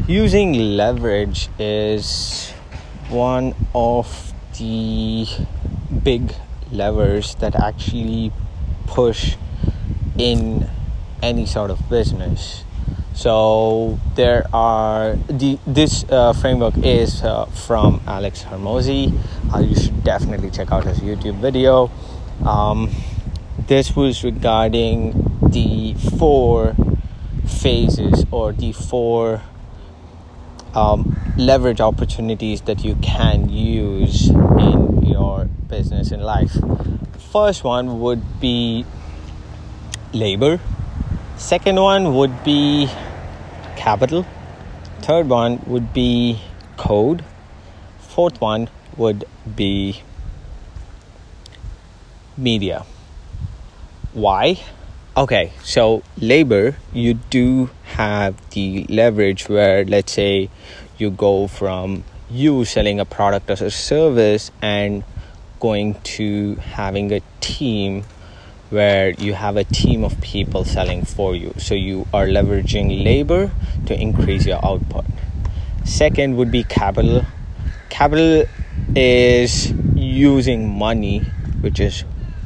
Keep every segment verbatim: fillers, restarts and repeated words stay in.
using leverage is one of the big levers that actually push in any sort of business. So there are the this uh, framework is uh, from Alex Hormozi. Uh, you should definitely check out his YouTube video. Um, this was regarding the four phases or the four um, leverage opportunities that you can use in your business and life. First one would be labor. Second one would be capital. Third one would be code. Fourth one would be media. Why? Okay, so labor, you do have the leverage where, let's say, you go from you selling a product as a service and going to having a team where you have a team of people selling for you. So you are leveraging labor to increase your output. Second would be capital. Capital is using money, which is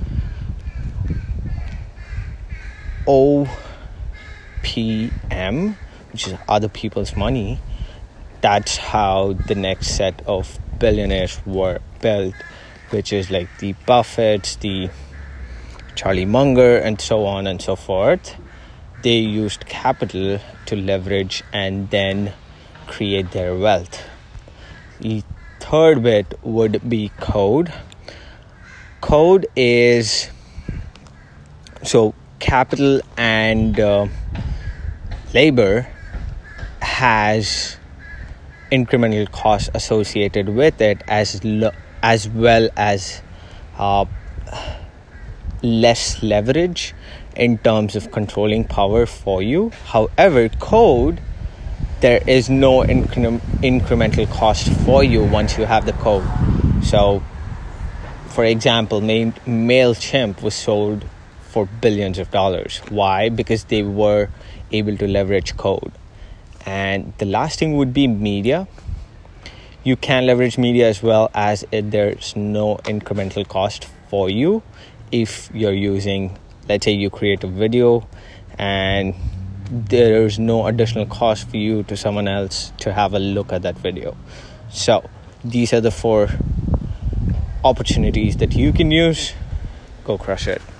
O P M, which is other people's money. That's how the next set of billionaires were built, which is like the Buffetts, the Charlie Munger, and so on and so forth. They used capital to leverage and then create their wealth. The third bit would be code. Code is so capital and uh, labor has incremental costs associated with it, as lo- as well as uh, less leverage in terms of controlling power for you. However, code, there is no incre- incremental cost for you once you have the code. So, for example, Ma- MailChimp was sold for billions of dollars. Why? Because they were able to leverage code. And the last thing would be media. You can leverage media as well, as it, there's no incremental cost for you. If you're using, let's say you create a video and there's no additional cost for you to someone else to have a look at that video. So these are the four opportunities that you can use. Go crush it.